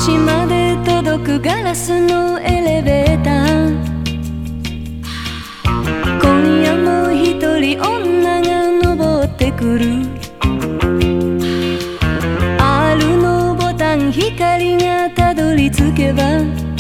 岸まで届くガラスのエレベーター、今夜も一人女が登ってくる。 R のボタン光がたどり着けば